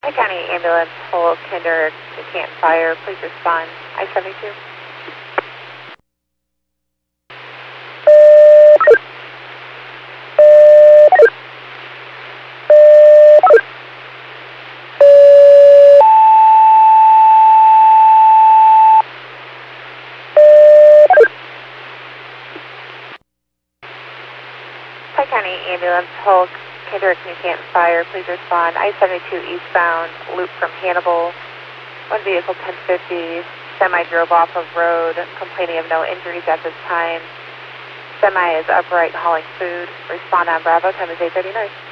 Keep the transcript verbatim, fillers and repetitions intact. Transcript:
Pike County Ambulance, Hull, Kinder, Canton Fire, please respond. I seventy-two. Pike County Ambulance, Hull, Kinder, Canton Fire, please respond. I seventy-two eastbound, loop from Hannibal. One vehicle ten fifty, semi drove off of road, complaining of no injuries at this time. Semi is upright hauling food. Respond on Bravo, time is eight thirty-nine.